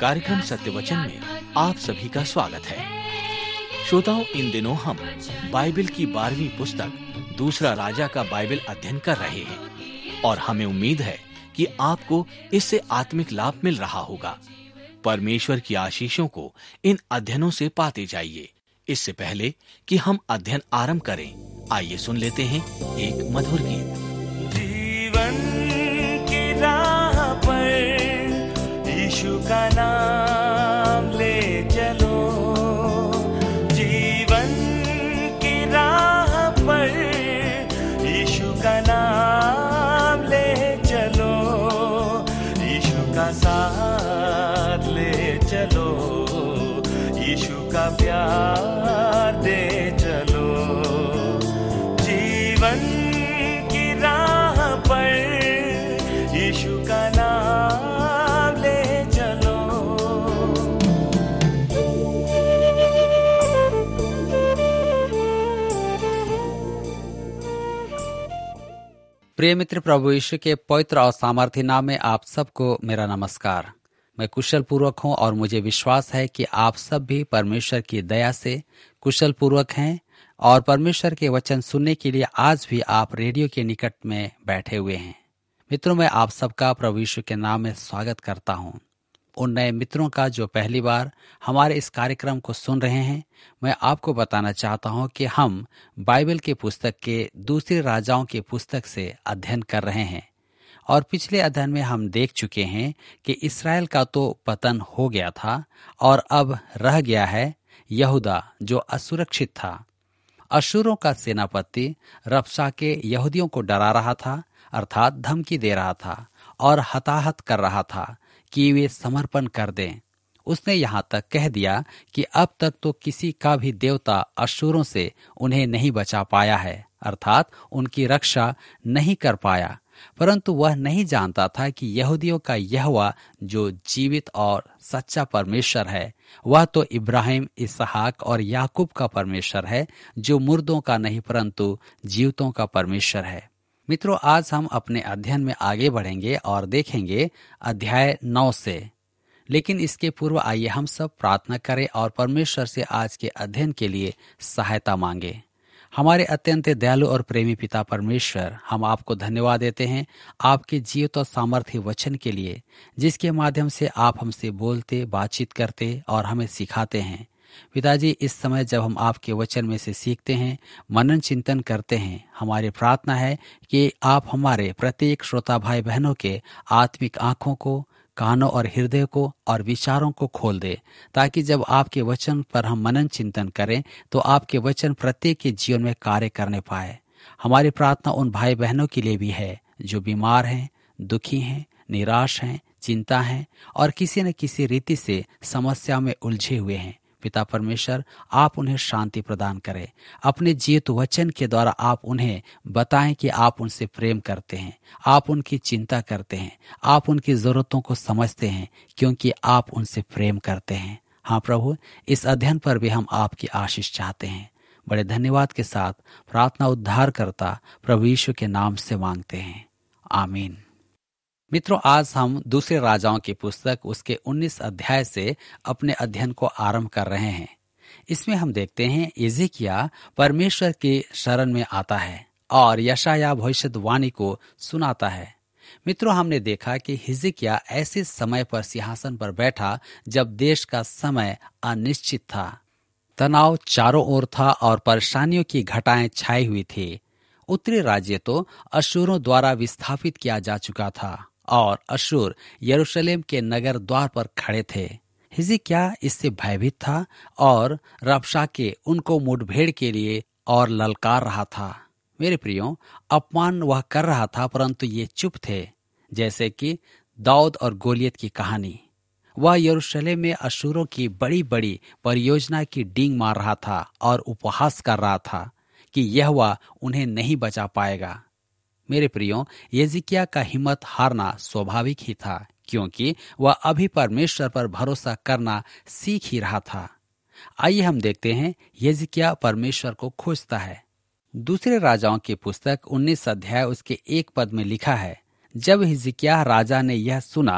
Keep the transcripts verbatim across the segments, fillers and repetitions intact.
कार्यक्रम सत्य वचन में आप सभी का स्वागत है। श्रोताओं, इन दिनों हम बाइबल की बारहवीं पुस्तक दूसरा राजा का बाइबल अध्ययन कर रहे हैं और हमें उम्मीद है कि आपको इससे आत्मिक लाभ मिल रहा होगा। परमेश्वर की आशीषों को इन अध्ययनों से पाते जाइए। इससे पहले कि हम अध्ययन आरंभ करें, आइए सुन लेते हैं एक मधुर गीत। जीवन की राह पर यीशु का नाम ले चलो, जीवन की राह पर यीशु का नाम ले चलो, यीशु का साथ ले चलो, यीशु का प्यार दे चलो। जीवन की राह पर यीशु का नाम ले चलो। प्रिय मित्र, प्रभु यीशु के पवित्र और सामर्थ्य नाम में आप सबको मेरा नमस्कार। मैं कुशल पूर्वक हूँ और मुझे विश्वास है कि आप सब भी परमेश्वर की दया से कुशल पूर्वक हैं और परमेश्वर के वचन सुनने के लिए आज भी आप रेडियो के निकट में बैठे हुए हैं। मित्रों, मैं आप सबका प्रभु यीशु के नाम में स्वागत करता हूँ। उन नए मित्रों का जो पहली बार हमारे इस कार्यक्रम को सुन रहे हैं, मैं आपको बताना चाहता हूँ कि हम बाइबल के पुस्तक के दूसरे राजाओं की पुस्तक से अध्ययन कर रहे हैं और पिछले अध्ययन में हम देख चुके हैं कि इस्राएल का तो पतन हो गया था और अब रह गया है यहूदा, जो असुरक्षित था। अशूरों का सेनापति रबशाके यहूदियों को डरा रहा था, अर्थात धमकी दे रहा था और हताहत कर रहा था कि वे समर्पण कर दें। उसने यहाँ तक कह दिया कि अब तक तो किसी का भी देवता अशूरों से उन्हें नहीं बचा पाया है, अर्थात उनकी रक्षा नहीं कर पाया। परंतु वह नहीं जानता था कि यहूदियों का यहोवा जो जीवित और सच्चा परमेश्वर है, वह तो इब्राहिम, इसहाक और याकूब का परमेश्वर है, जो मुर्दों का नहीं परंतु जीवितों का परमेश्वर है। मित्रों, आज हम अपने अध्ययन में आगे बढ़ेंगे और देखेंगे अध्याय नौ से। लेकिन इसके पूर्व आइए हम सब प्रार्थना करें और परमेश्वर से आज के अध्ययन के लिए सहायता मांगे। हमारे अत्यंत दयालु और प्रेमी पिता परमेश्वर, हम आपको धन्यवाद देते हैं आपके जीवित और सामर्थ्य वचन के लिए, जिसके माध्यम से आप हमसे बोलते, बातचीत करते और हमें सिखाते हैं। पिताजी, इस समय जब हम आपके वचन में से सीखते हैं, मनन चिंतन करते हैं, हमारी प्रार्थना है कि आप हमारे प्रत्येक श्रोता भाई बहनों के आत्मिक आंखों को, कानों और हृदय को और विचारों को खोल दे, ताकि जब आपके वचन पर हम मनन चिंतन करें तो आपके वचन प्रत्येक के जीवन में कार्य करने पाए। हमारी प्रार्थना उन भाई बहनों के लिए भी है जो बीमार हैं, दुखी हैं, निराश हैं, चिंता हैं और किसी न किसी रीति से समस्या में उलझे हुए हैं। पिता परमेश्वर, आप उन्हें शांति प्रदान करें। अपने जीवित वचन के द्वारा आप उन्हें बताएं कि आप उनसे प्रेम करते हैं, आप उनकी चिंता करते हैं, आप उनकी जरूरतों को समझते हैं, क्योंकि आप उनसे प्रेम करते हैं। हाँ प्रभु, इस अध्ययन पर भी हम आपकी आशीष चाहते हैं। बड़े धन्यवाद के साथ प्रार्थना उद्धार करता प्रभु यीशु के नाम से मांगते हैं, आमीन। मित्रों, आज हम दूसरे राजाओं की पुस्तक उसके उन्नीस अध्याय से अपने अध्ययन को आरंभ कर रहे हैं। इसमें हम देखते हैं हिजकिय्याह परमेश्वर की शरण में आता है और यशायाह भविष्यवाणी को सुनाता है। मित्रों, हमने देखा कि हिजकिय्याह ऐसे समय पर सिंहासन पर बैठा जब देश का समय अनिश्चित था, तनाव चारों ओर था और परेशानियों की घटाएं छाई हुई थी। उत्तरी राज्य तो अशूरों द्वारा विस्थापित किया जा चुका था और अशूर यरूशलेम के नगर द्वार पर खड़े थे। हिजकिय्याह इससे भयभीत था और रबशाके उनको मुठभेड़ के लिए और ललकार रहा था। मेरे प्रियो, अपमान वह कर रहा था परंतु ये चुप थे, जैसे कि दाऊद और गोलियत की कहानी। वह यरूशलेम में अशूरों की बड़ी बड़ी परियोजना की डींग मार रहा था और उपहास कर रहा था कि यहोवा उन्हें नहीं बचा पाएगा। मेरे प्रियो, हिजकिय्याह का हिम्मत हारना स्वाभाविक ही था, क्योंकि वह अभी परमेश्वर पर भरोसा करना सीख ही रहा था। आइए हम देखते हैं हिजकिय्याह परमेश्वर को खोजता है। दूसरे राजाओं की पुस्तक उन्नीस अध्याय उसके एक पद में लिखा है, जब हिजकिय्याह राजा ने यह सुना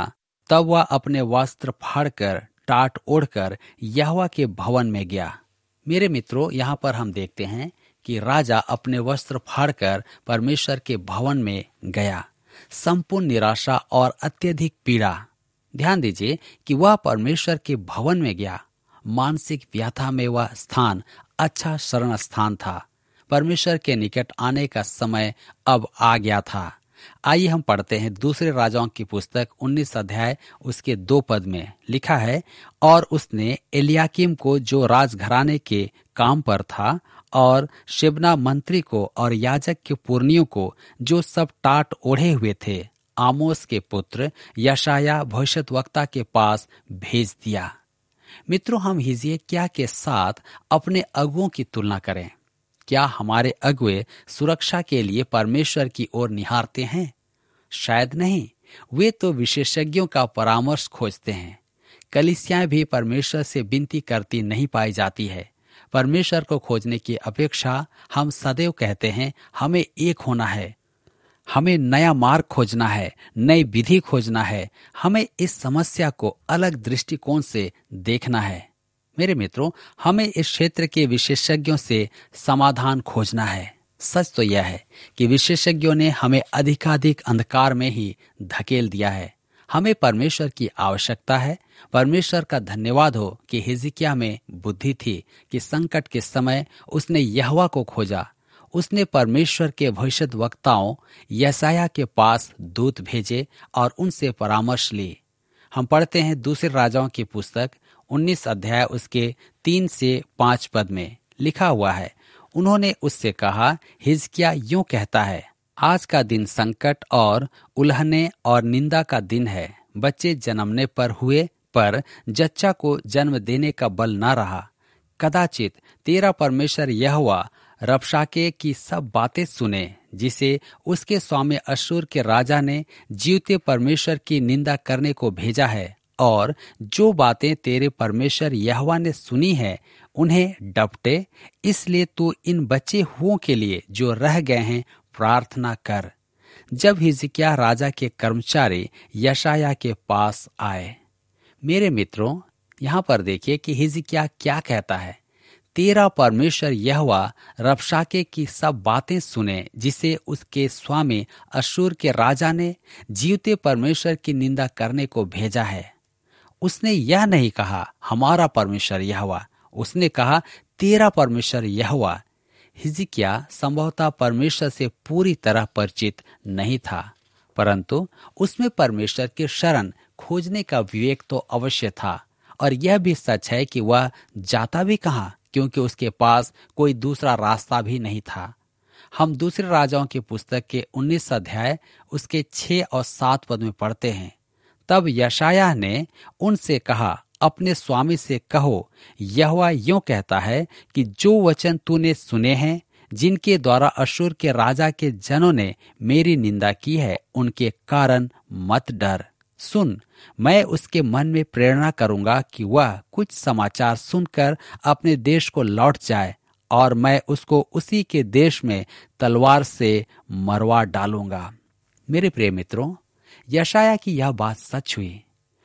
तब वह अपने वस्त्र फाड़कर टाट ओढ़कर यहोवा के भवन में गया। मेरे मित्रों, यहाँ पर हम देखते हैं कि राजा अपने वस्त्र फाड़कर परमेश्वर के भवन में गया। संपूर्ण निराशा और अत्यधिक पीड़ा। ध्यान दीजिए कि वह परमेश्वर के भवन में गया। मानसिक व्यथा में वह स्थान अच्छा शरण स्थान था। परमेश्वर के निकट आने का समय अब आ गया था। आइए हम पढ़ते हैं दूसरे राजाओं की पुस्तक उन्नीस अध्याय उसके दो पद में लिखा है, और उसने एलियाकीम को जो राजघराने के काम पर था और शेबना मंत्री को और याजक के पुरनियों को जो सब टाट ओढ़े हुए थे आमोस के पुत्र यशाया भविष्यद्वक्ता के पास भेज दिया। मित्रों, हम हिजकिय्याह के साथ अपने अगुओं की तुलना करें। क्या हमारे अगुए सुरक्षा के लिए परमेश्वर की ओर निहारते हैं? शायद नहीं। वे तो विशेषज्ञों का परामर्श खोजते हैं। कलीसियाएं भी परमेश्वर से विनती करती नहीं पाई जाती है। परमेश्वर को खोजने की अपेक्षा हम सदैव कहते हैं हमें एक होना है, हमें नया मार्ग खोजना है, नई विधि खोजना है, हमें इस समस्या को अलग दृष्टिकोण से देखना है। मेरे मित्रों, हमें इस क्षेत्र के विशेषज्ञों से समाधान खोजना है। सच तो यह है कि विशेषज्ञों ने हमें अधिकाधिक अंधकार में ही धकेल दिया है। हमें परमेश्वर की आवश्यकता है। परमेश्वर का धन्यवाद हो कि हिजकिय्याह में बुद्धि थी कि संकट के समय उसने यहोवा को खोजा। उसने परमेश्वर के भविष्यद्वक्ताओं यशायाह के पास दूत भेजे और उनसे परामर्श ली। हम पढ़ते हैं दूसरे राजाओं की पुस्तक उन्नीस अध्याय उसके तीन से पांच पद में लिखा हुआ है, उन्होंने उससे कहा, हिजकिय्याह यूं कहता है, आज का दिन संकट और उल्हने और निंदा का दिन है। बच्चे जन्मने पर हुए, पर जच्चा को जन्म देने का बल न रहा। कदाचित तेरा परमेश्वर यहोवा रबशाके की सब बातें सुने, जिसे उसके स्वामी अश्शूर के राजा ने जीवते परमेश्वर की निंदा करने को भेजा है, और जो बातें तेरे परमेश्वर यहोवा ने सुनी है उन्हें डपटे। इसलिए तू इन बचे हुओं के लिए जो रह गए हैं प्रार्थना कर। जब हिजकिय्याह राजा के कर्मचारी यशायाह के पास आए। मेरे मित्रों, यहाँ पर देखिए कि हिजकिय्याह क्या कहता है, तेरा परमेश्वर यहोवा रबशाके की सब बातें सुने, जिसे उसके स्वामी अश्शूर के राजा ने जीवते परमेश्वर की निंदा करने को भेजा है। उसने यह नहीं कहा हमारा परमेश्वर यहोवा, उसने कहा तेरा परमेश्वर यहोवा। हिजकिय्याह संभवतः परमेश्वर से पूरी तरह परिचित नहीं था, परंतु उसमें परमेश्वर की शरण खोजने का विवेक तो अवश्य था। और यह भी सच है कि वह जाता भी कहाँ, क्योंकि उसके पास कोई दूसरा रास्ता भी नहीं था। हम दूसरे राजाओं की पुस्तक के उन्नीस अध्याय उसके छह और सात पद में पढ़ते हैं, तब यशायाह ने उनसे कहा, अपने स्वामी से कहो, यहोवा यूं कहता है कि जो वचन तूने सुने हैं, जिनके द्वारा अश्शूर के राजा के जनों ने मेरी निंदा की है, उनके कारण मत डर। सुन, मैं उसके मन में प्रेरणा करूंगा कि वह कुछ समाचार सुनकर अपने देश को लौट जाए, और मैं उसको उसी के देश में तलवार से मरवा डालूंगा। मेरे प्रिय मित्रों, यशायाह की यह बात सच हुई।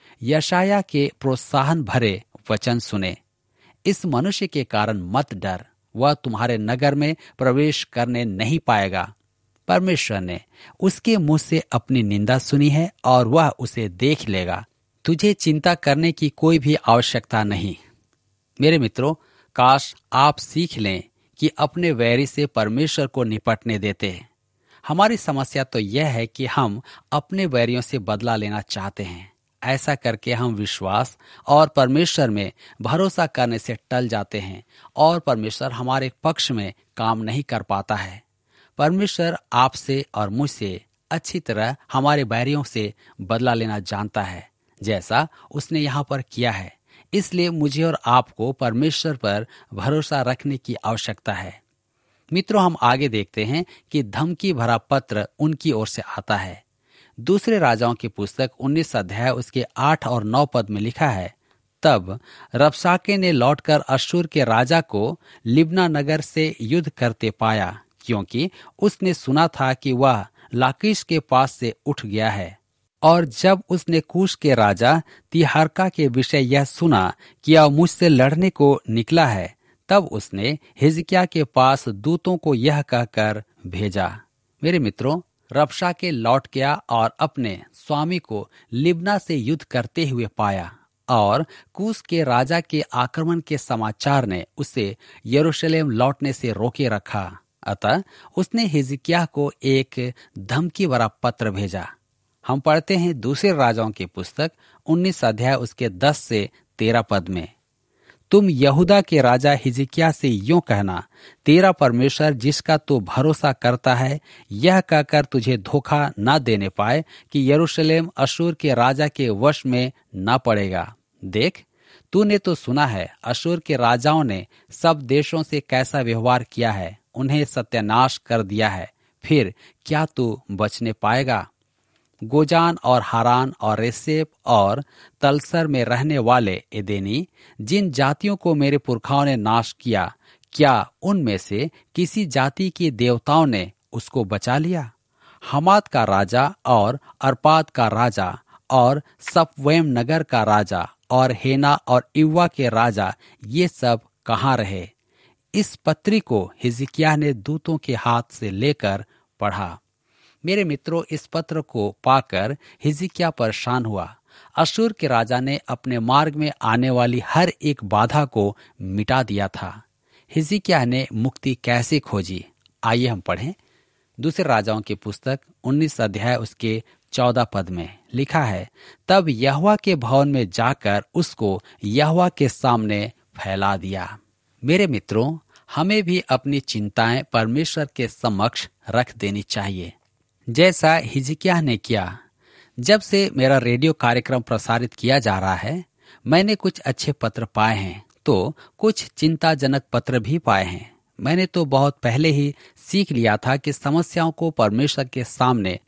यशायाह के प्रोत्साहन भरे वचन सुने, इस मनुष्य के कारण मत डर, वह तुम्हारे नगर में प्रवेश करने नहीं पाएगा। परमेश्वर ने उसके मुंह से अपनी निंदा सुनी है और वह उसे देख लेगा। तुझे चिंता करने की कोई भी आवश्यकता नहीं। मेरे मित्रों, काश आप सीख लें कि अपने वैरी से परमेश्वर को निपटने देते हैं। हमारी समस्या तो यह है कि हम अपने वैरियों से बदला लेना चाहते हैं। ऐसा करके हम विश्वास और परमेश्वर में भरोसा करने से टल जाते हैं और परमेश्वर हमारे पक्ष में काम नहीं कर पाता है। परमेश्वर आपसे और मुझसे अच्छी तरह हमारे बैरियों से बदला लेना जानता है, जैसा उसने यहाँ पर किया है। इसलिए मुझे और आपको परमेश्वर पर भरोसा रखने की आवश्यकता है। मित्रों, हम आगे देखते हैं कि धमकी भरा पत्र उनकी ओर से आता है। दूसरे राजाओं की पुस्तक उन्नीस अध्याय उसके आठ और नौ पद में लिखा है, तब रबशाके ने लौटकर अश्शूर के राजा को लिब्ना नगर से युद्ध करते पाया, क्योंकि उसने सुना था कि वह लाकीश के पास से उठ गया है। और जब उसने कूश के राजा तिहारका के विषय यह सुना कि वह मुझसे लड़ने को निकला है, तब उसने हिजकिय्याह के पास दूतों को यह कहकर भेजा। मेरे मित्रों, रबशाके लौट गया और अपने स्वामी को लिब्ना से युद्ध करते हुए पाया, और कूश के राजा के आक्रमण के समाचार ने उसे यरूशलेम लौटने से रोके रखा। अतः उसने हिजकिय्याह को एक धमकी भरा पत्र भेजा। हम पढ़ते हैं दूसरे राजाओं की पुस्तक उन्नीस अध्याय उसके दस से तेरह पद में, तुम यहूदा के राजा हिजकिय्याह से यूं कहना, तेरा परमेश्वर जिसका तू भरोसा करता है, यह कहकर तुझे धोखा न देने पाए कि यरूशलेम अशूर के राजा के वश में न पड़ेगा। देख, तूने तो सुना है अशूर के राजाओं ने सब देशों से कैसा व्यवहार किया है, उन्हें सत्यानाश कर दिया है। फिर क्या तू बचने पाएगा? गोजान और हारान और रेसेप और तलसर में रहने वाले एदेनी, जिन जातियों को मेरे पुरखाओं ने नाश किया, क्या उनमें से किसी जाति के देवताओं ने उसको बचा लिया? हमात का राजा और अर्पाद का राजा और सपवैम नगर का राजा और हेना और इव्वा के राजा, ये सब कहाँ रहे? इस पत्री को हिजकिय्याह ने दूतों के हाथ से लेकर पढ़ा। मेरे मित्रों, इस पत्र को पाकर हिजकिय्याह परेशान हुआ। अशूर के राजा ने अपने मार्ग में आने वाली हर एक बाधा को मिटा दिया था। हिजकिय्याह ने मुक्ति कैसे खोजी? आइए हम पढ़ें। दूसरे राजाओं की पुस्तक उन्नीस अध्याय उसके चौदह पद में लिखा है, तब यहोवा के भवन में जाकर उसको यहोवा के सामने फैला दिया। मेरे मित्रों, हमें भी अपनी चिंताएं परमेश्वर के समक्ष रख देनी चाहिए, जैसा हिजकिय्याह ने किया। जब से मेरा रेडियो कार्यक्रम प्रसारित किया जा रहा है, मैंने कुछ अच्छे पत्र पाए हैं, तो कुछ चिंताजनक पत्र भी पाए हैं। मैंने तो बहुत पहले ही सीख लिया था कि समस्याओं को परमेश्वर के सामने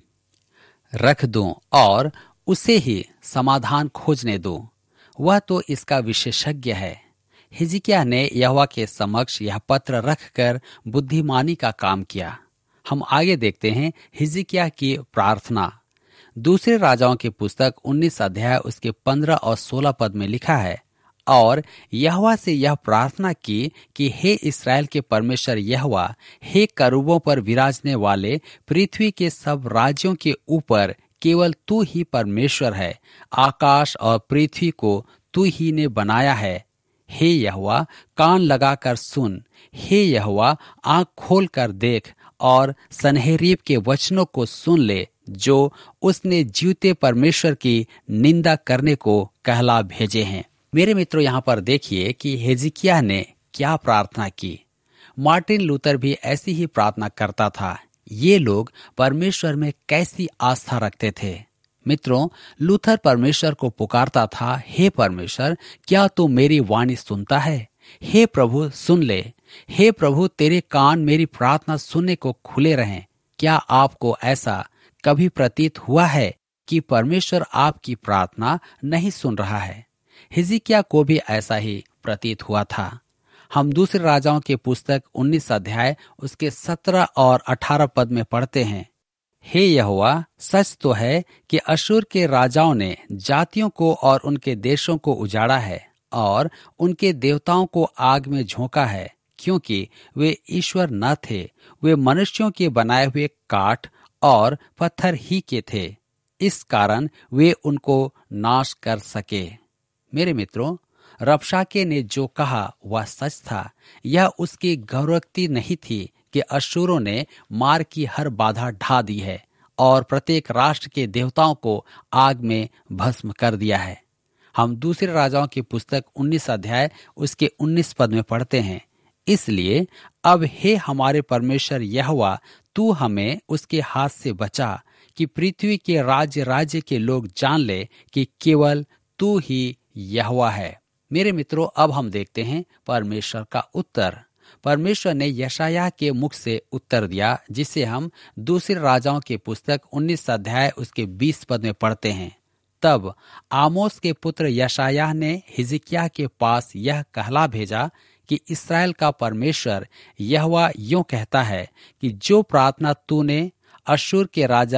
रख दूं और उसे ही समाधान खोजने दूं। वह तो इसका विशेषज्ञ है। हिजकिय्याह ने यहोवा के समक्ष यह पत्र रखकर बुद्धिमानी का काम किया। हम आगे देखते हैं हिजकिय्याह की प्रार्थना। दूसरे राजाओं की पुस्तक उन्नीस अध्याय उसके पंद्रह और सोलह पद में लिखा है, और यहोवा से यह प्रार्थना की कि हे इस्राएल के परमेश्वर यहोवा, हे करूबों पर विराजने वाले पृथ्वी के सब राज्यों के ऊपर केवल तू ही परमेश्वर है। आकाश और पृथ्वी को तू ही ने बनाया है। हे यहोवा, कान लगाकर सुन। हे यहोवा, आंख खोल कर देख और सन्हेरीब के वचनों को सुन ले, जो उसने जीवते परमेश्वर की निंदा करने को कहला भेजे हैं। मेरे मित्रों, यहाँ पर देखिए कि हिजकिय्याह ने क्या प्रार्थना की। मार्टिन लूथर भी ऐसी ही प्रार्थना करता था। ये लोग परमेश्वर में कैसी आस्था रखते थे। मित्रों, लूथर परमेश्वर को पुकारता था, हे परमेश्वर, क्या तू मेरी वाणी सुनता है? हे प्रभु, सुन ले। हे प्रभु, तेरे कान मेरी प्रार्थना सुनने को खुले रहें। क्या आपको ऐसा कभी प्रतीत हुआ है कि परमेश्वर आपकी प्रार्थना नहीं सुन रहा है? हिजकिय्याह को भी ऐसा ही प्रतीत हुआ था। हम दूसरे राजाओं की पुस्तक उन्नीस अध्याय उसके सत्रह और अठारह पद में पढ़ते हैं, हे यहोवा, सच तो है कि अशूर के राजाओं ने जातियों को और उनके देशों को उजाड़ा है और उनके देवताओं को आग में झोंका है, क्योंकि वे ईश्वर न थे, वे मनुष्यों के बनाए हुए काठ और पत्थर ही के थे। इस कारण वे उनको नाश कर सके। मेरे मित्रों, रबशाके ने जो कहा वह सच था। यह उसकी गौरवोक्ति नहीं थी कि अशूरों ने मार की हर बाधा ढा दी है और प्रत्येक राष्ट्र के देवताओं को आग में भस्म कर दिया है। हम दूसरे राजाओं की पुस्तक उन्नीस अध्याय उसके उन्नीस पद में पढ़ते हैं, इसलिए अब हे हमारे परमेश्वर यहोवा, तू हमें उसके हाथ से बचा कि पृथ्वी के राज्य राज्य के लोग जान ले कि केवल तू ही यहोवा है। मेरे मित्रों, अब हम देखते हैं परमेश्वर का उत्तर। परमेश्वर ने यशायाह के मुख से उत्तर दिया, जिसे हम दूसरे राजाओं की पुस्तक उन्नीस अध्याय उसके बीस पद में पढ़ते हैं। तब आमोस के पुत्र यशायाह ने हिजकिय्याह के पास यह कहला भेजा कि इस्राएल का परमेश्वर यहोवा यूं कहता है कि जो प्रार्थना तूने अशूर के राजा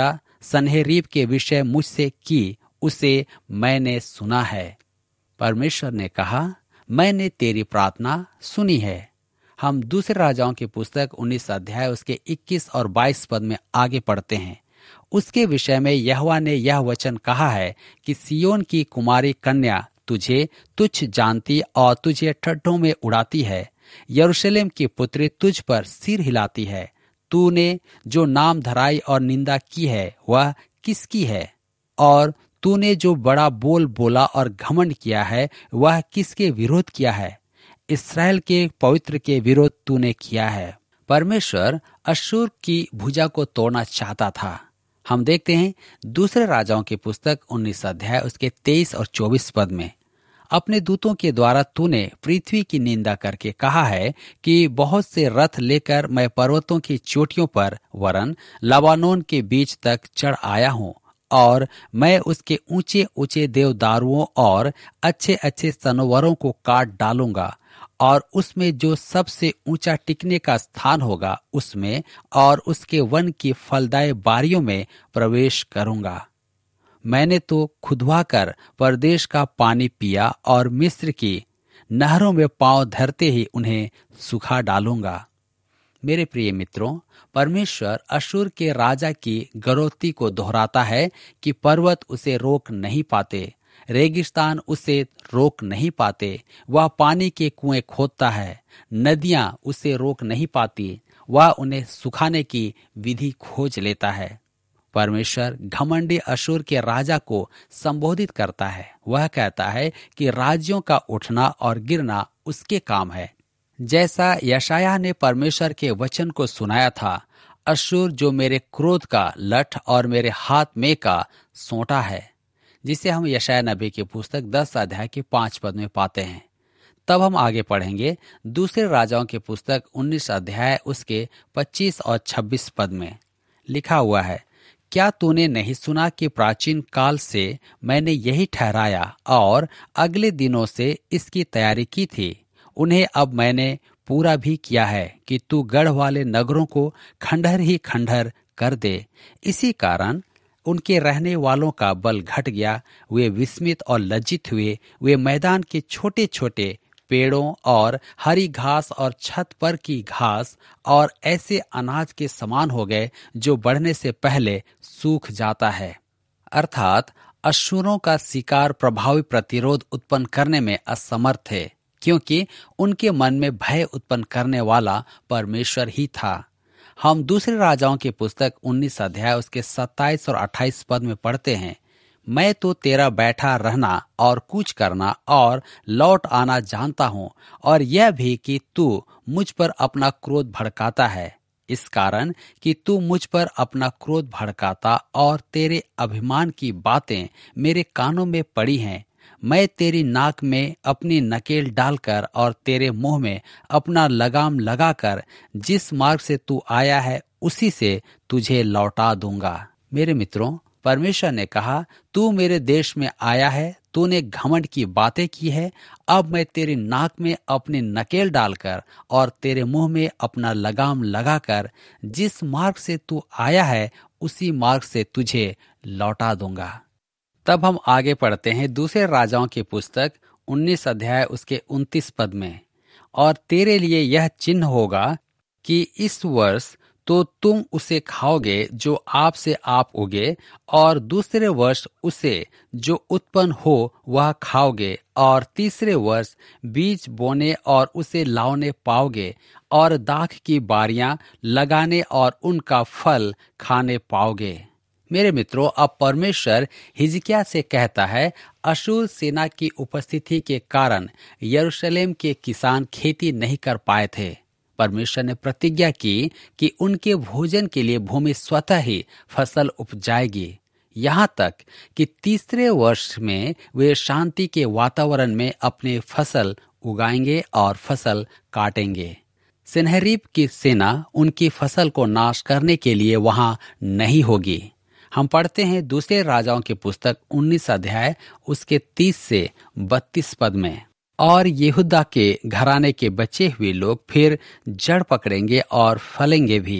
सन्हेरीब के विषय मुझसे की, उसे मैंने सुना है। परमेश्वर ने कहा, मैंने तेरी प्रार्थना सुनी है। हम दूसरे राजाओं की पुस्तक उन्नीस अध्याय उसके इक्कीस और बाईस पद में आगे पढ़ते हैं। उसके विषय में यहोवा ने यह वचन कहा है कि सियोन की कुमारी कन्या तुझे तुच्छ जानती और तुझे ठट्ठों में उड़ाती है। यरूशलेम की पुत्री तुझ पर सिर हिलाती है। तूने जो नाम धराई और निंदा की है वह किसकी है? और तूने जो बड़ा बोल बोला और घमंड किया है वह किसके विरोध किया है? इस्राएल के पवित्र के विरोध तूने किया है। परमेश्वर अश्शूर की भुजा को तोड़ना चाहता था। हम देखते हैं दूसरे राजाओं की पुस्तक उन्नीस अध्याय उसके तेईस और चौबीस पद में, अपने दूतों के द्वारा तूने पृथ्वी की निंदा करके कहा है कि बहुत से रथ लेकर मैं पर्वतों की चोटियों पर वरन लबानोन के बीच तक चढ़ आया हूँ, और मैं उसके ऊंचे ऊंचे देवदारुओं और अच्छे अच्छे सनोवरों को काट डालूंगा, और उसमें जो सबसे ऊंचा टिकने का स्थान होगा उसमें और उसके वन की फलदायी बारियों में प्रवेश करूंगा। मैंने तो खुदवा कर परदेश का पानी पिया और मिस्र की नहरों में पांव धरते ही उन्हें सुखा डालूंगा। मेरे प्रिय मित्रों, परमेश्वर अश्शूर के राजा की गड़ौती को दोहराता है कि पर्वत उसे रोक नहीं पाते, रेगिस्तान उसे रोक नहीं पाते। वह पानी के कुएं खोदता है, नदियां उसे रोक नहीं पाती। वह उन्हें सुखाने की विधि खोज लेता है। परमेश्वर घमंडी अश्शूर के राजा को संबोधित करता है। वह कहता है कि राज्यों का उठना और गिरना उसके काम है। जैसा यशायाह ने परमेश्वर के वचन को सुनाया था, अश्शूर जो मेरे क्रोध का लठ और मेरे हाथ में का सोंटा है, जिसे हम यशायाह नबी की पुस्तक दस अध्याय के पांच पद में पाते हैं। तब हम आगे पढ़ेंगे दूसरे राजाओं की पुस्तक उन्नीस अध्याय उसके पच्चीस और छब्बीस पद में लिखा हुआ है, क्या तूने नहीं सुना कि प्राचीन काल से मैंने यही ठहराया और अगले दिनों से इसकी तैयारी की थी। उन्हें अब मैंने पूरा भी किया है कि तू गढ़ वाले नगरों को खंडहर ही खंडहर कर दे। इसी कारण उनके रहने वालों का बल घट गया। वे विस्मित और लज्जित हुए। वे मैदान के छोटे छोटे पेड़ों और हरी घास और छत पर की घास और ऐसे अनाज के समान हो गए जो बढ़ने से पहले सूख जाता है। अर्थात अश्शूरों का शिकार प्रभावी प्रतिरोध उत्पन्न करने में असमर्थ है, क्योंकि उनके मन में भय उत्पन्न करने वाला परमेश्वर ही था। हम दूसरे राजाओं की पुस्तक उन्नीस अध्याय उसके सत्ताईस और अट्ठाईस पद में पढ़ते हैं, मैं तो तेरा बैठा रहना और कूच करना और लौट आना जानता हूँ, और यह भी कि तू मुझ पर अपना क्रोध भड़काता है। इस कारण कि तू मुझ पर अपना क्रोध भड़काता और तेरे अभिमान की बातें मेरे कानों में पड़ी हैं, मैं तेरी नाक में अपनी नकेल डालकर और तेरे मुंह में अपना लगाम लगाकर जिस मार्ग से तू आया है उसी से तुझे लौटा दूंगा। मेरे मित्रों, परमेश्वर ने कहा, तू मेरे देश में आया है, तूने घमंड की बातें की है, अब मैं तेरी नाक में अपनी नकेल डालकर और तेरे मुंह में अपना लगाम लगाकर जिस मार्ग से तू आया है उसी मार्ग से तुझे लौटा दूंगा। तब हम आगे पढ़ते हैं दूसरे राजाओं की पुस्तक उन्नीस अध्याय उसके उनतीस पद में, और तेरे लिए यह चिन्ह होगा कि इस वर्ष तो तुम उसे खाओगे जो आप से आप उगे, और दूसरे वर्ष उसे जो उत्पन्न हो वह खाओगे, और तीसरे वर्ष बीज बोने और उसे लाने पाओगे, और दाख की बारियां लगाने और उनका फल खाने पाओगे। मेरे मित्रों, अब परमेश्वर हिजकिय्याह से कहता है, अश्शूर सेना की उपस्थिति के कारण यरूशलेम के किसान खेती नहीं कर पाए थे। परमेश्वर ने प्रतिज्ञा की कि उनके भोजन के लिए भूमि स्वतः ही फसल उपजाएगी, यहाँ तक कि तीसरे वर्ष में वे शांति के वातावरण में अपने फसल उगाएंगे और फसल काटेंगे। सन्हेरीब की सेना उनकी फसल को नाश करने के लिए वहां नहीं होगी। हम पढ़ते हैं दूसरे राजाओं की पुस्तक उन्नीस अध्याय उसके तीस से बत्तीस पद में, और यहूदा के घराने के बचे हुए लोग फिर जड़ पकड़ेंगे और फलेंगे भी,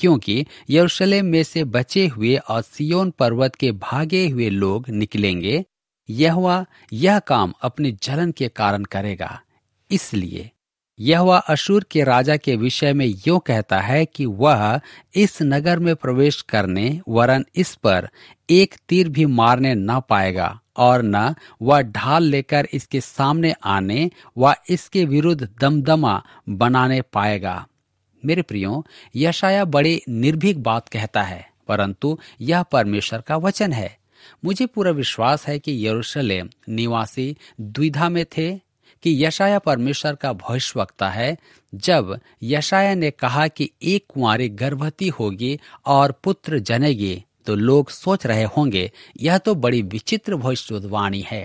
क्योंकि यरूशलेम में से बचे हुए और सियोन पर्वत के भागे हुए लोग निकलेंगे। यहोवा यह काम अपनी जलन के कारण करेगा। इसलिए यहोवा अशूर के राजा के विषय में यूं कहता है कि वह इस नगर में प्रवेश करने वरन इस पर एक तीर भी मारने न पाएगा, और न वह ढाल लेकर इसके सामने आने व इसके विरुद्ध दमदमा बनाने पाएगा। मेरे प्रियो, यशाया बड़ी निर्भीक बात कहता है, परंतु यह परमेश्वर का वचन है। मुझे पूरा विश्वास है कि यरूशलेम निवासी द्विधा में थे कि यशाया परमेश्वर का भविष्यवक्ता है। जब यशाया ने कहा कि एक कुंवारी गर्भवती होगी और पुत्र जनेगी, तो लोग सोच रहे होंगे यह तो बड़ी विचित्र भविष्यवाणी है।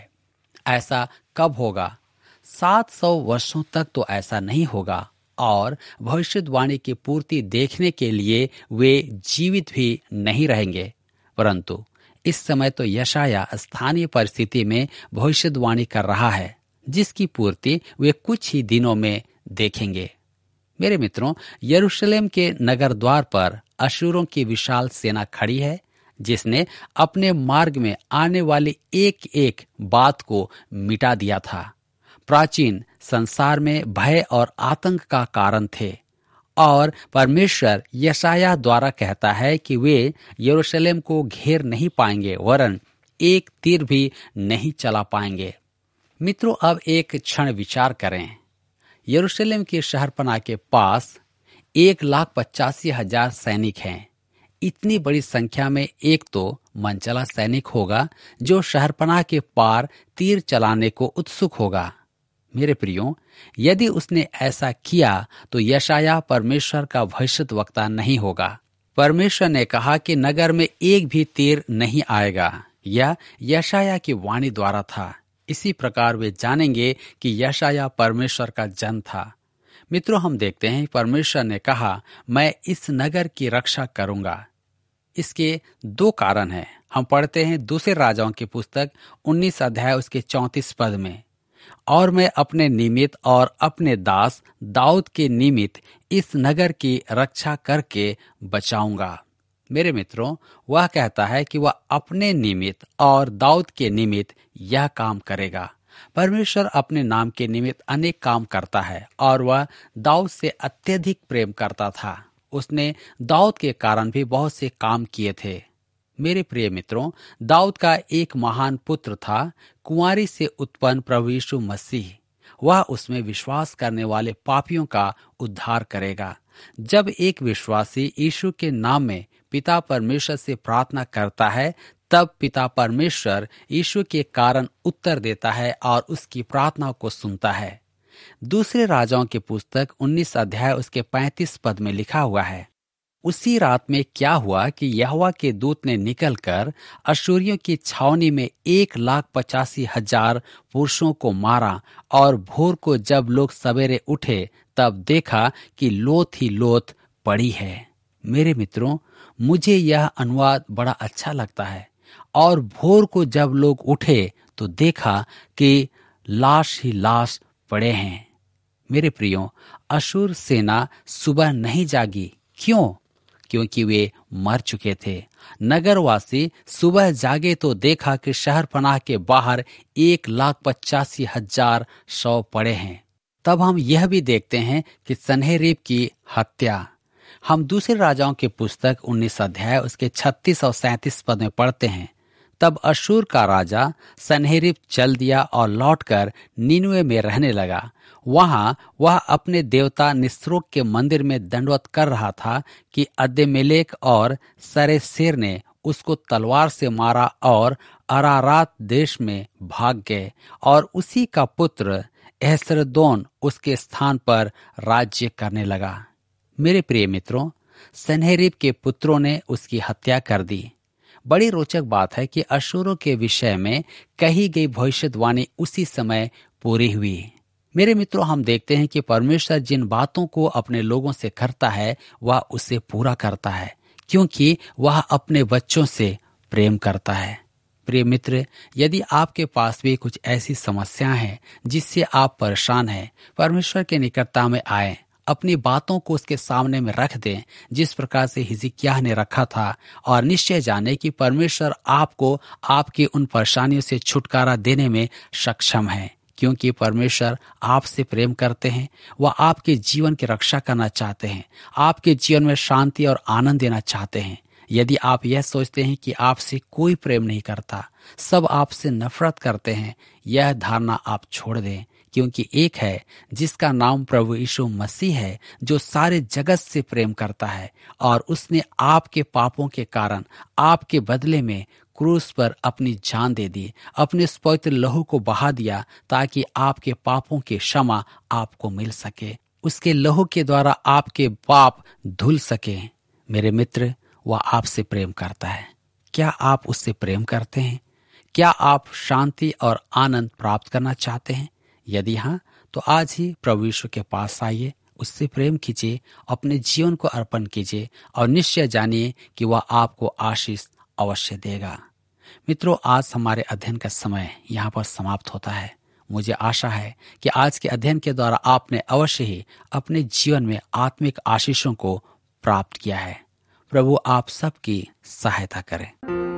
ऐसा कब होगा? सात सौ वर्षों तक तो ऐसा नहीं होगा, और भविष्यवाणी की पूर्ति देखने के लिए वे जीवित भी नहीं रहेंगे। परंतु इस समय तो यशाया स्थानीय परिस्थिति में भविष्यवाणी कर रहा है, जिसकी पूर्ति वे कुछ ही दिनों में देखेंगे। मेरे मित्रों, यरूशलेम के नगर द्वार पर अशूरों की विशाल सेना खड़ी है, जिसने अपने मार्ग में आने वाली एक एक बात को मिटा दिया था। प्राचीन संसार में भय और आतंक का कारण थे, और परमेश्वर यशाया द्वारा कहता है कि वे यरूशलेम को घेर नहीं पाएंगे, वरन एक तीर भी नहीं चला पाएंगे। मित्रों, अब एक क्षण विचार करें। यरूशलेम के शहरपनाह के पास एक लाख पचासी हजार सैनिक हैं। इतनी बड़ी संख्या में एक तो मनचला सैनिक होगा जो शहरपनाह के पार तीर चलाने को उत्सुक होगा। मेरे प्रियो, यदि उसने ऐसा किया तो यशाया परमेश्वर का भविष्यद्वक्ता नहीं होगा। परमेश्वर ने कहा कि नगर में एक भी तीर नहीं आएगा। यह यशाया की वाणी द्वारा था। इसी प्रकार वे जानेंगे कि यशाया परमेश्वर का जन था। मित्रों, हम देखते हैं परमेश्वर ने कहा, मैं इस नगर की रक्षा करूंगा। इसके दो कारण हैं। हम पढ़ते हैं दूसरे राजाओं की पुस्तक उन्नीस अध्याय उसके चौंतीस पद में, और मैं अपने निमित्त और अपने दास दाऊद के निमित्त इस नगर की रक्षा करके बचाऊंगा। मेरे मित्रों, वह कहता है कि वह अपने निमित्त और दाऊद के निमित्त यह काम करेगा। परमेश्वर अपने नाम के निमित्त अनेक काम करता है, और वह दाऊद से अत्यधिक प्रेम करता था। उसने दाऊद के कारण भी बहुत से काम किए थे। मेरे प्रिय मित्रों, दाऊद का एक महान पुत्र था, कुंवारी से उत्पन्न प्रभु यीशु मसीह। वह उसमें विश्वास करने वाले पापियों का उद्धार करेगा। जब एक विश्वासी यीशु के नाम में पिता परमेश्वर से प्रार्थना करता है, तब पिता परमेश्वर यीशु के कारण उत्तर देता है और उसकी प्रार्थना को सुनता है। दूसरे राजाओं की पुस्तक उन्नीस अध्याय उसके पैंतीस पद में लिखा हुआ है, उसी रात में क्या हुआ कि यहोवा के दूत ने निकलकर अश्शूरियों की छावनी में एक लाख पचासी हजार पुरुषों को मारा, और भोर को जब लोग सवेरे उठे तब देखा कि लोथ ही लोथ पड़ी है। मेरे मित्रों, मुझे यह अनुवाद बड़ा अच्छा लगता है। और भोर को जब लोग उठे तो देखा कि लाश ही लाश पड़े हैं। मेरे प्रियो, अशूर सेना सुबह नहीं जागी। क्यों? क्योंकि वे मर चुके थे। नगरवासी सुबह जागे तो देखा कि शहरपनाह के बाहर एक लाख पचासी हजार शव पड़े हैं। तब हम यह भी देखते हैं कि सन्हेरीब की हत्या। हम दूसरे राजाओं की पुस्तक उन्नीस अध्याय उसके छत्तीस और सैंतीस पद में पढ़ते हैं, तब अशूर का राजा सन्हेरीब चल दिया और लौटकर नीनवे में रहने लगा। वहां वह अपने देवता निस्रोक के मंदिर में दंडवत कर रहा था कि अद्देमेलेक और सरेसेर ने उसको तलवार से मारा और अरारात देश में भाग गए, और उसी का पुत्र एहसरदोन उसके स्थान पर राज्य करने लगा। मेरे प्रिय मित्रों, सन्हेरीब के पुत्रों ने उसकी हत्या कर दी। बड़ी रोचक बात है कि अशूरों के विषय में कही गई भविष्यवाणी उसी समय पूरी हुई। मेरे मित्रों, हम देखते हैं कि परमेश्वर जिन बातों को अपने लोगों से करता है वह उसे पूरा करता है, क्योंकि वह अपने बच्चों से प्रेम करता है। प्रिय मित्र, यदि आपके पास भी कुछ ऐसी समस्याएं हैं जिससे आप परेशान हैं, परमेश्वर के निकटता में आए अपनी बातों को उसके सामने में रख दें, जिस प्रकार से हिजकिय्याह ने रखा था, और निश्चय जाने कि परमेश्वर आपको आपकी उन परेशानियों से छुटकारा देने में सक्षम है, क्योंकि परमेश्वर आपसे प्रेम करते हैं। वह आपके जीवन की रक्षा करना चाहते हैं, आपके जीवन में शांति और आनंद देना चाहते हैं। यदि आप यह सोचते हैं कि आपसे कोई प्रेम नहीं करता, सब आपसे नफरत करते हैं, यह धारणा आप छोड़ दें, क्योंकि एक है जिसका नाम प्रभु यीशु मसीह है, जो सारे जगत से प्रेम करता है, और उसने आपके पापों के कारण आपके बदले में क्रूस पर अपनी जान दे दी, अपने इस पवित्र लहू को बहा दिया, ताकि आपके पापों की क्षमा आपको मिल सके। उसके लहू के द्वारा आपके पाप धुल सके। मेरे मित्र, वह आपसे प्रेम करता है। क्या आप उससे प्रेम करते हैं? क्या आप शांति और आनंद प्राप्त करना चाहते हैं? यदि हाँ, तो आज ही प्रभु यीशु के पास आइए, उससे प्रेम कीजिए, अपने जीवन को अर्पण कीजिए, और निश्चय जानिए कि वह आपको आशीष अवश्य देगा। मित्रों, आज हमारे अध्ययन का समय यहाँ पर समाप्त होता है। मुझे आशा है कि आज के अध्ययन के द्वारा आपने अवश्य ही अपने जीवन में आत्मिक आशीषों को प्राप्त किया है। प्रभु आप सबकी सहायता करें।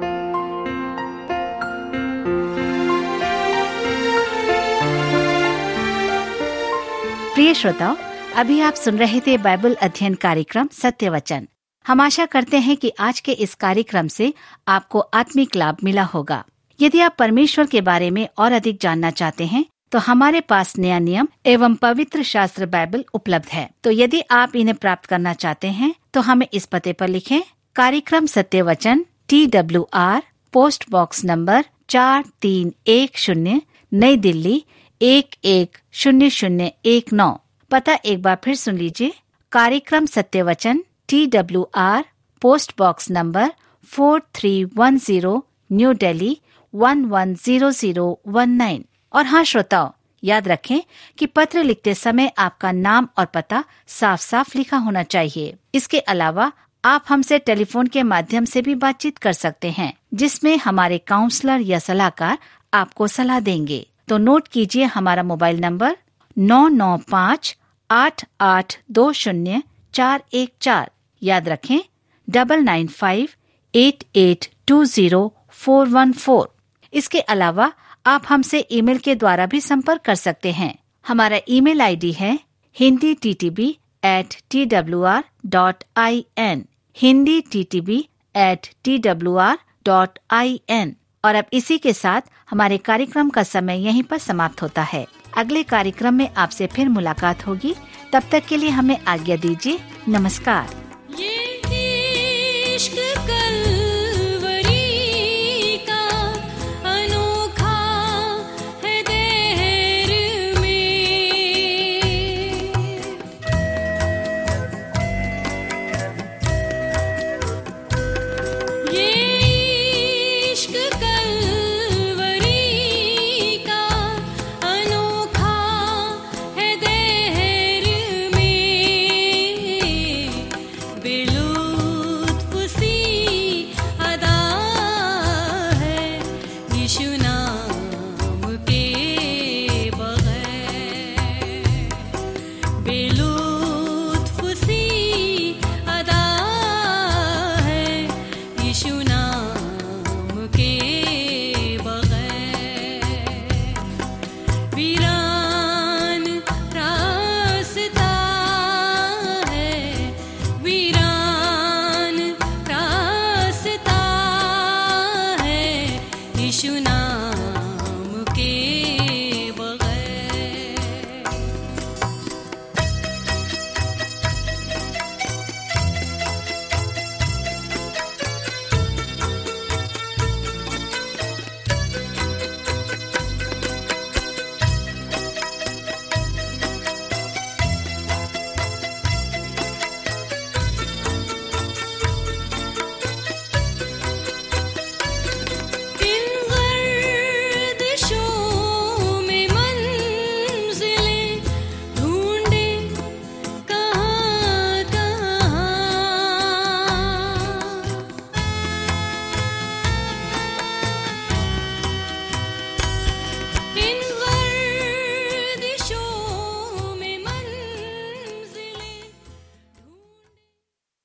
प्रिय श्रोताओ, अभी आप सुन रहे थे बाइबल अध्ययन कार्यक्रम सत्य वचन। हम आशा करते हैं कि आज के इस कार्यक्रम से आपको आत्मिक लाभ मिला होगा। यदि आप परमेश्वर के बारे में और अधिक जानना चाहते हैं, तो हमारे पास नया नियम एवं पवित्र शास्त्र बाइबल उपलब्ध है। तो यदि आप इन्हें प्राप्त करना चाहते हैं, तो हमें इस पते पर लिखें। कार्यक्रम सत्य वचन, T W R, post box number चार तीन एक शून्य, नई दिल्ली एक एक शून्य शून्य एक नौ। पता एक बार फिर सुन लीजिए। कार्यक्रम सत्य वचन, T W R, post box number four three one zero, new Delhi one one zero zero one nine. और हाँ श्रोताओ, याद रखें कि पत्र लिखते समय आपका नाम और पता साफ साफ लिखा होना चाहिए। इसके अलावा आप हमसे टेलीफोन के माध्यम से भी बातचीत कर सकते हैं, जिसमें हमारे काउंसलर या सलाहकार आपको सलाह देंगे। तो नोट कीजिए हमारा मोबाइल नंबर नौ नौ पाँच आठ आठ दो शून्य चार एक चार। याद रखें double nine five eight eight two zero four one four. इसके अलावा आप हमसे ईमेल के द्वारा भी संपर्क कर सकते हैं। हमारा ईमेल आईडी है Hindi T T B at T W R dot I N, Hindi T T B at T W R dot I N. और अब इसी के साथ हमारे कार्यक्रम का समय यहीं पर समाप्त होता है। अगले कार्यक्रम में आपसे फिर मुलाकात होगी। तब तक के लिए हमें आज्ञा दीजिए। नमस्कार।